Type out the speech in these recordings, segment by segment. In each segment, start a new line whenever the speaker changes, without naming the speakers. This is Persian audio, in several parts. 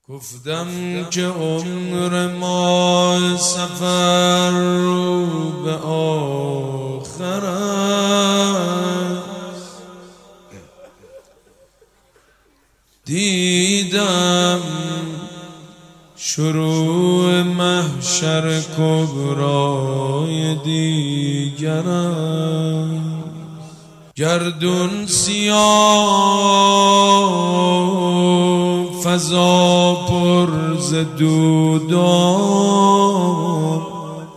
گفتم که عمر ما سفر رو به آخر است. دیدم شروع محشر کبرای دیگر است. گردون سیاه فضا پر ز دودان،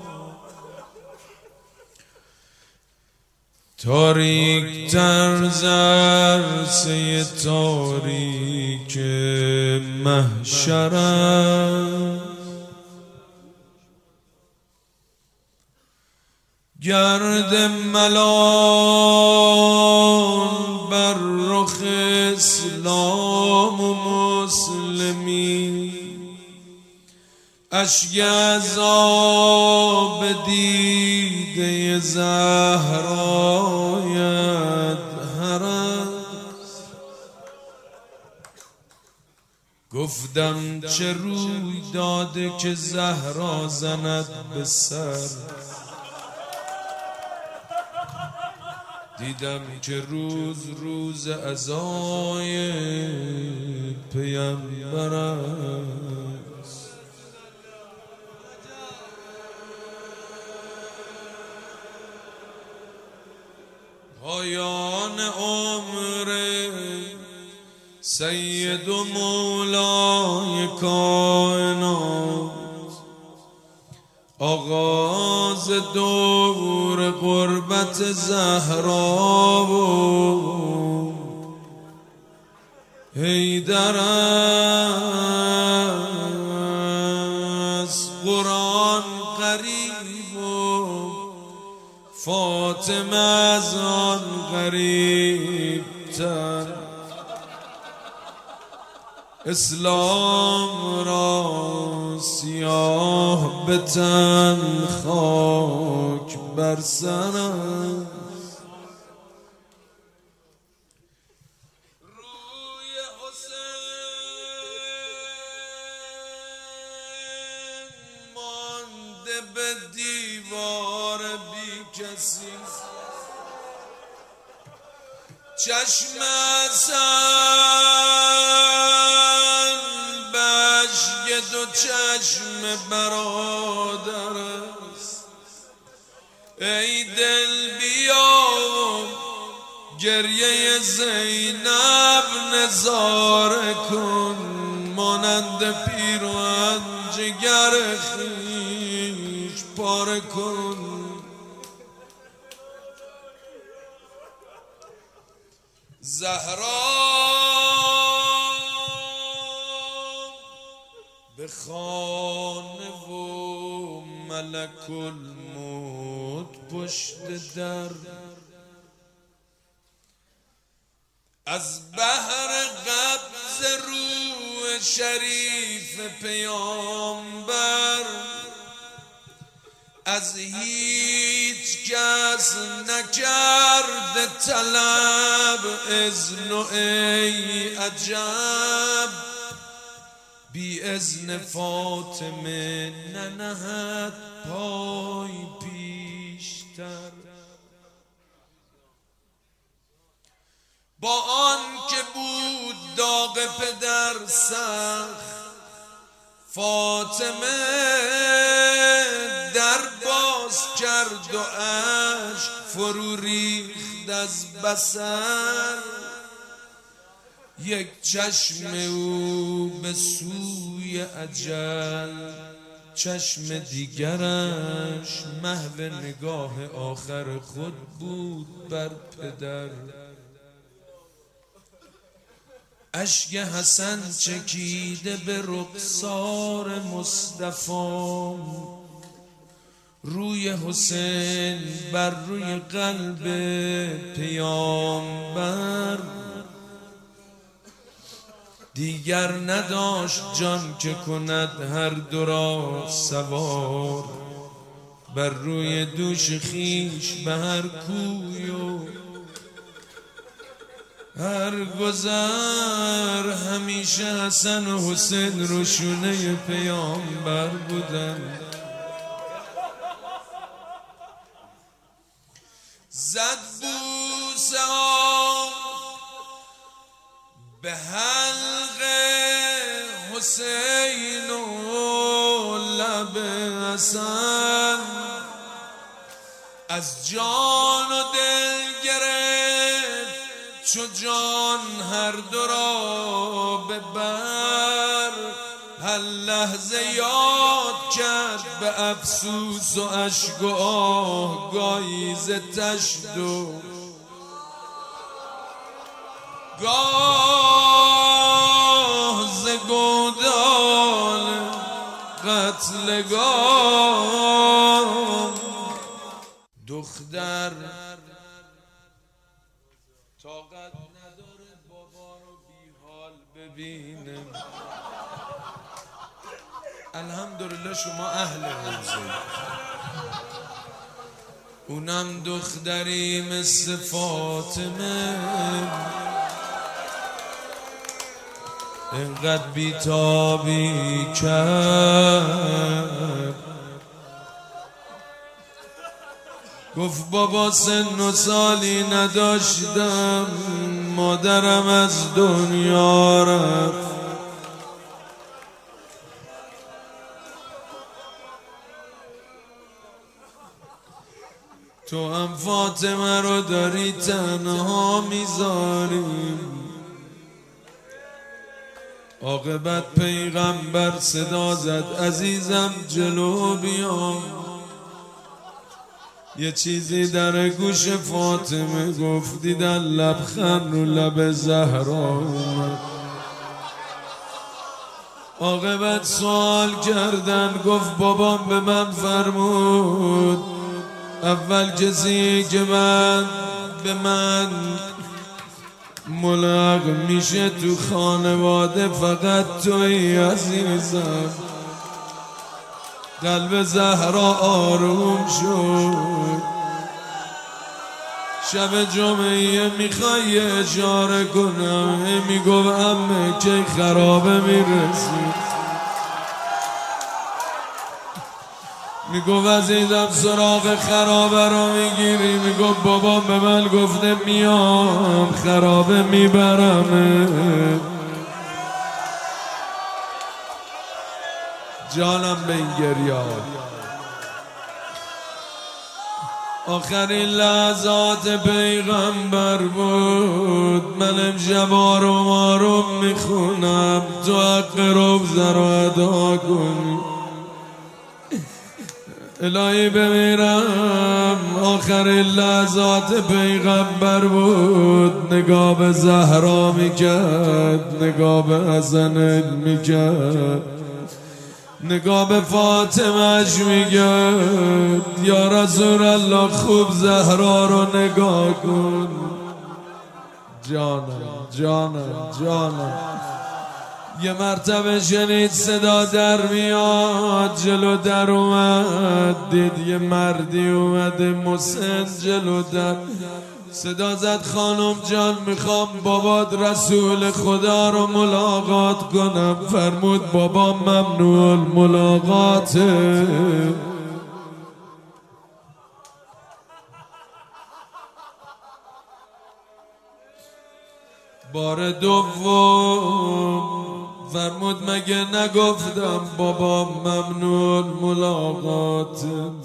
تاریک تر ز عرصه تاریک محشر است. گرد ملال بر رخ اسلام و مسلمی، اشک عذاب دیده زهرایت هرست. گفتم چه روی داده که زهرا زند به سر، دیدم که روز عزای پیامبر است. پایان عمر سید و مولای کائنات، آغاز دور غربت زهرا و حیدر است. قرآن قریب و فاطمه از آن قریب تر، اسلام را سیاه به تن خاک بر سر است. روی حسین مانده به دیوار بی کسی، چشم حسن بشک دو چشم برادر است. ای دل بیا گریه زینب نظاره کن، مانند پیرهن جگر خویش پاره کن. زهرا به خانه و ملک الموت پشت در، از بحر قبض روح شریف پیامبر، از هیچ کس نکرده طلب اذن و ای عجب، بی اذن فاطمه ننهد پای پیشتر. با آن که بود داغ پدر سخت، فاطمه در باز کرد و اشک فرو ریخت از بصر. یک چشم او به سوی اجل، چشم دیگرش محو نگاه آخر خود بود بر پدر. اشک حسن چکیده به رخسار مصطفی، روی حسین بر روی قلب پیامبر. دیگر نداشت جان که کند هر دو را سوار، بر روی دوش خیش به هر کوی و هر گذر همیشه حسن و حسین روشونه پیامبر بودن. زد بوسه ها به حلق حسین و لب حسن، از جان و دل گرفت چو جان هر دو را به بر. هر لحظه یاد کرد به افسوس و اشک و آه گاهی ز تشت و گاه ز گودال قتلگاه. دختر طاقت نداره بابا رو بی حال ببینه. الحمدلله شما اهل حوزه، اونم دختری مثل فاطمه، اینقدر بیتابی کرد. گفت بابا سن و سالی نداشتم، مادرم از دنیا رفت. تو هم فاطمه رو داری تنها میذاری. عاقبت پیغمبر صدا زد عزیزم جلو بیام. یه چیزی در گوش فاطمه گفت، دیدن لبخند رو لب زهرا اومد. عاقبت سوال کردن، گفت بابام به من فرمود اول کسی که به من ملحق میشه تو خانواده فقط توی عزیزم. قلب زهرا آروم شد. شب جمعه میخوای اشاره کنم، میگو عمه که خرابه میرسی. میگو عزیزم سراغ خرابه رو میگیری. میگو بابا به من گفته میام خرابه میبرم. جانم به این گریاد. آخرین لحظات پیغمبر بود. من امشب آروم آروم میخونم تو حق روزه رو ادا کنی. الهی بمیرم. آخرین لحظات پیغمبر بود. نگاه به زهرا میکرد، نگاه به حسن میکرد، نگاه به فاطمهش میگرد یا رسول الله خوب زهرا رو نگاه کن. جانم جانم جانم. یه مرتبه شنید صدا در میاد، جلو در اومد، دید یه مردی اومده مسن جلو در. صدا زد خانم جان میخوام بابات رسول خدا رو ملاقات کنم. فرمود بابا ممنوع ملاقاته. بار دوم فرمود مگه نگفتم بابا ممنوع ملاقات.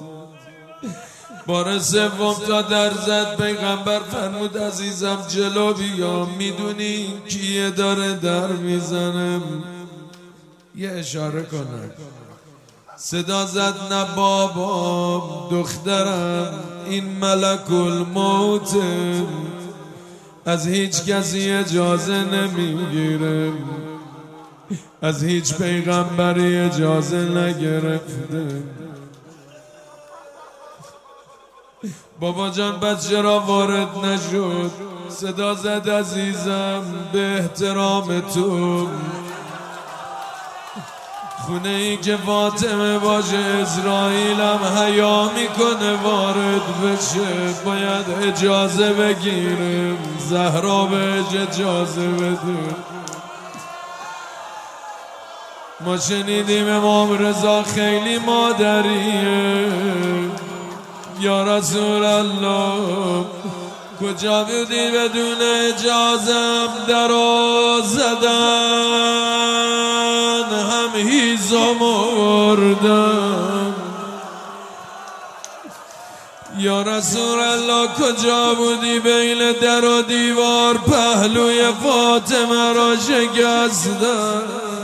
بار سوم تا در زد پیغمبر فرمود عزیزم جلو بیا، میدونی کیه داره در میزنم؟ یه اشاره کنم. صدا زد نه بابا دخترم، این ملک الموت از هیچ کسی اجازه نمیگیره، از هیچ پیغمبری اجازه نگرفته. بابا جان بس چرا وارد نشد؟ صدا زد عزیزم به احترام تو خونه ای که فاطمه باشه اسرائیل هم حیا میکنه وارد بشه، باید اجازه بگیریم، زهرا بهش اجازه بده. ما شنیدیم امام رضا خیلی مادریه، یا رسول الله کجا بودی بدون اجازم درو زدن، هم هیزم مردم. یا رسول الله کجا بودی بین در و دیوار پهلوی فاطمه را شکستن.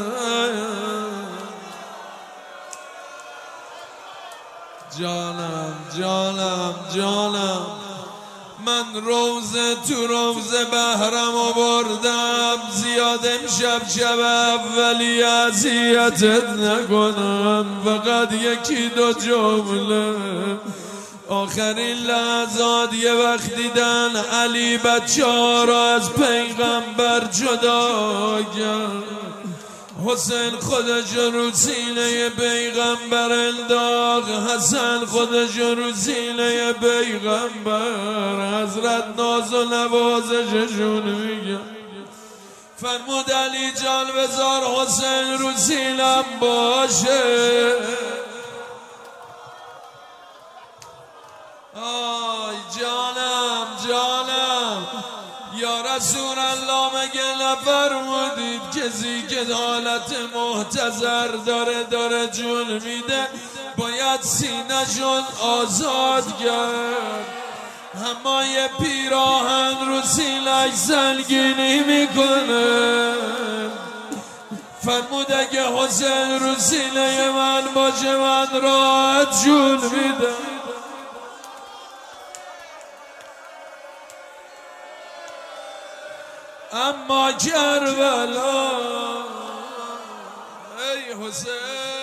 جانم جانم جانم، من روزه تو روزه بهرم آوردم، زیاد امشب شب اولی اذیتت نکنم، فقط یکی دو جمله. آخرین لحظات یه وقت دیدن علی بچه‌ها را از پیغمبر جدا کرد، حسین خودش رو سینه پیغمبر انداخت، حسن خودش رو سینه پیغمبر. حضرت ناز و نوازششون میگه، فرمود علی جان بذار حسین رو سینم باشه. آی جانم جانم، یا رسول الله مگه نفرمودید کسی که حالت محتضر داره جون میده باید سینه‌شون آزاد کرد؟ اما یه پیراهن رو سینه‌اش سنگینی میکنه. فرمود اگه حسین رو سینه من باشه من راحت جون میدم. اما کربلا ای حسین